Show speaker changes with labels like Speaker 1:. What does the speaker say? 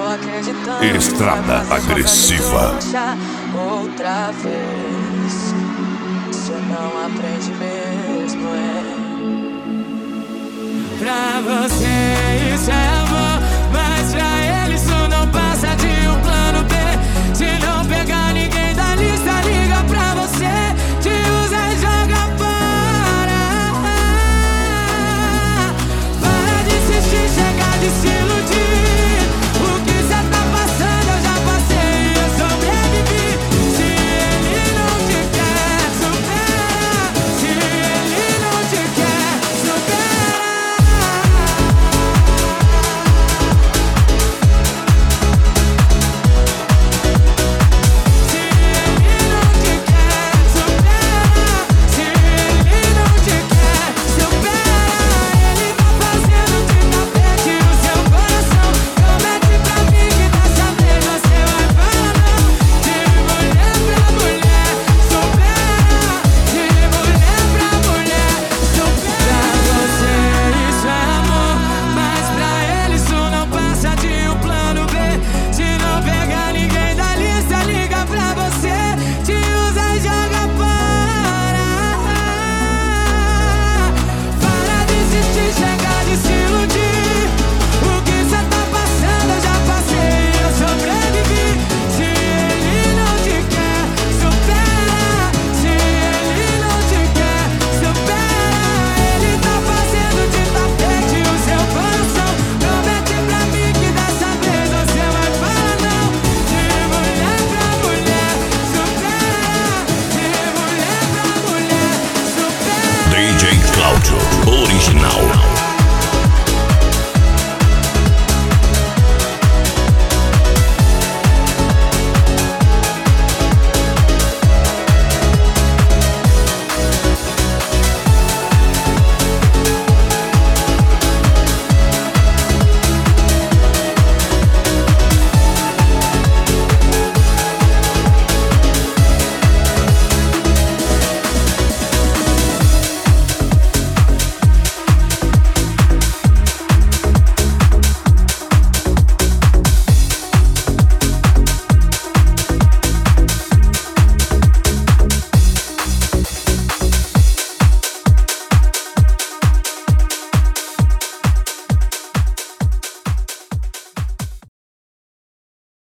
Speaker 1: acreditando.
Speaker 2: Estrada agressiva.
Speaker 1: Outra vez, você não aprende mesmo, Pra você isso é amor, mas pra ele isso não passa de um plano B. Se não pegar ninguém da lista, liga pra você, te usa e joga fora. Para de insistir, chega de se iludir. O que cê tá passando eu já passei e eu sobrevivi. Se ele não te quer, supera. Se ele não te quer, supera.
Speaker 2: DJ Cláudio, original.